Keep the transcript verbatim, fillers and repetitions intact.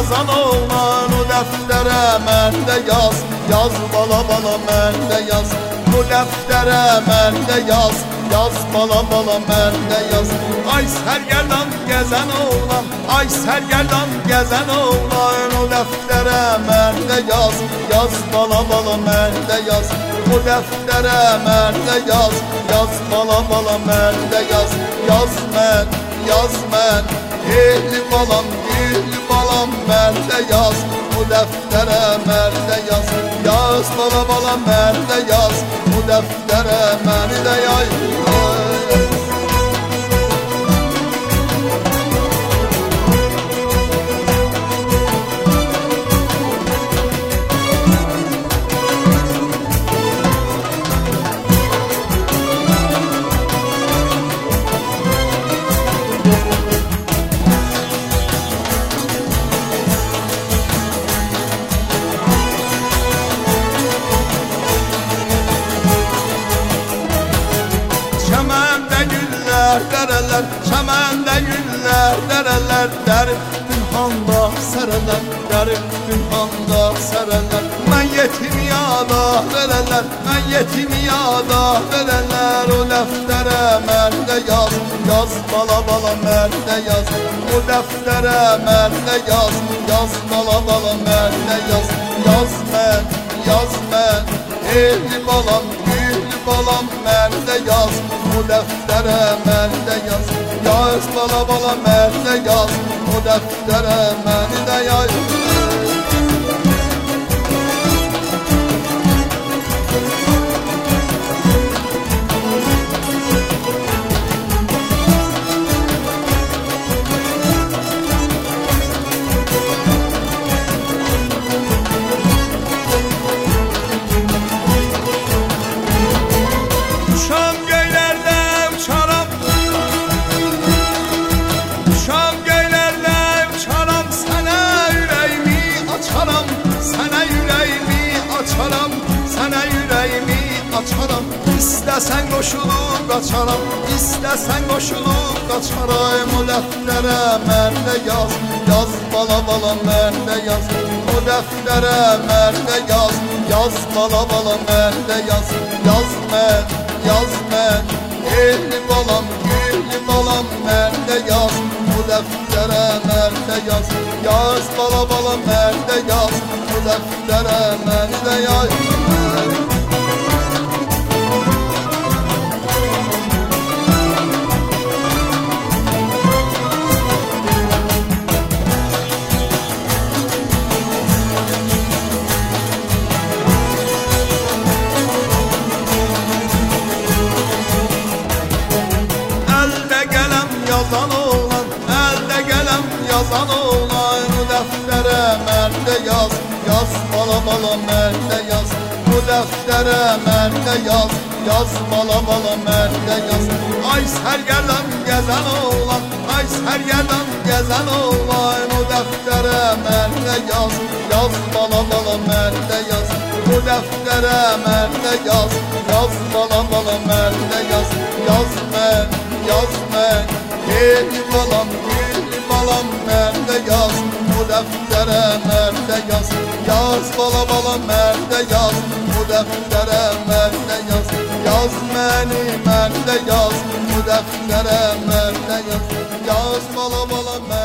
yazan oğlan o deftere mende yaz. Yaz bala bala mende yaz. Bu deftere mende yaz. Yaz bala bala mende yaz. Ay sergerdan gezen oğlan, ay sergerdan gezen oğlan o deftere mende yaz. Yaz bala bala mende yaz. Bu deftere mende yaz. Yaz bala bala mende yaz. Yaz men, yaz men, ehli balam, ehli balam mende yaz. Bu deftere mende yaz. Yaz bala bala mende yaz. Bu deftere mende yaz. Dereler, çəməndə güller, dereler, derib günhanda sərələr, derib günhanda sərələr. Mən yetim yada verələr, mən yetim yada verələr. O dəftərə məndə yaz, yaz bala bala məndə yaz. O dəftərə məndə yaz, yaz bala bala məndə yaz. Yaz mən, yaz mən, ehli balam, ehli balam məndə yaz. O deftere mende yaz. Yaz bala bala mende yaz. O deftere mende yaz. Açaram, istəsən qoşulub qaçaram, istəsən qoşulub qaçaram. O dəftərə məndə yaz, yaz bala bala məndə yaz. O dəftərə məndə yaz, yaz bala bala məndə yaz. Yaz mən, yaz mən, ehli balam, ehli balam məndə yaz. O dəftərə məndə yaz, yaz bala bala məndə yaz. O dəftərə məndə yaz. Yazan oğlan, elde gelem yazan oğlan. O deftere mende yaz, yaz bala bala mende yaz. O deftere mende yaz, yaz bala bala mende yaz. Ay sergerdan gezen oğlan, ay sergerdan gezen oğlan. O deftere mende yaz, yaz bala bala mende yaz. O deftere mende yaz, yaz bala bala mende yaz. Yaz men, yaz men, ehli balam, ehli balam mende yaz. O deftere mende yaz. Yaz bala bala mende yaz. O deftere mende yaz. Yaz məni mende yaz. O deftere mende yaz. Yaz bala bala mende